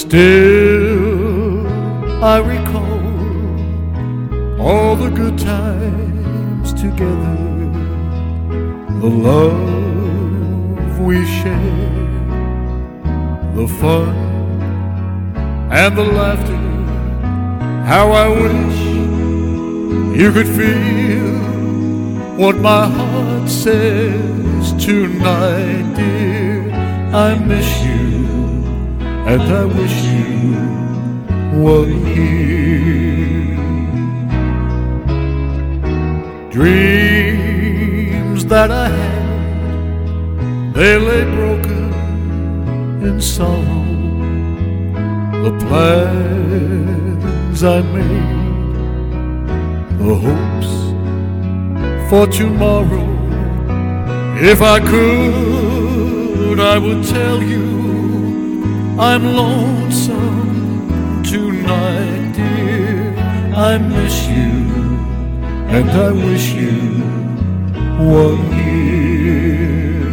Still I recall all the good times together, the love we shared, the fun and the laughter. How I wish you could feel what my heart says tonight, dear. I miss you and I wish you were here. Dreams that I had, they lay broken in sorrow. The plans I made, the hopes for tomorrow. If I could, I would tell you I'm lonesome tonight, dear. I miss you and I wish you were here.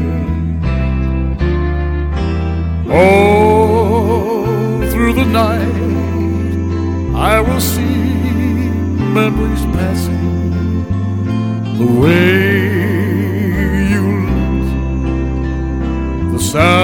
Oh, through the night I will see memories passing, the way you looked, the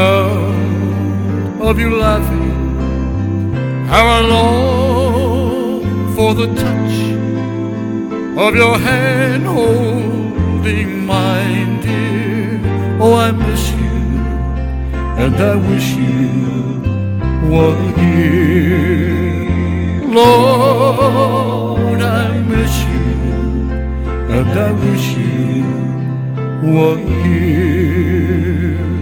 sound of you laughing. How I long for the touch of your hand holding mine, dear. Oh, I miss you and I wish you were here. Lord, I miss you and I wish you were here.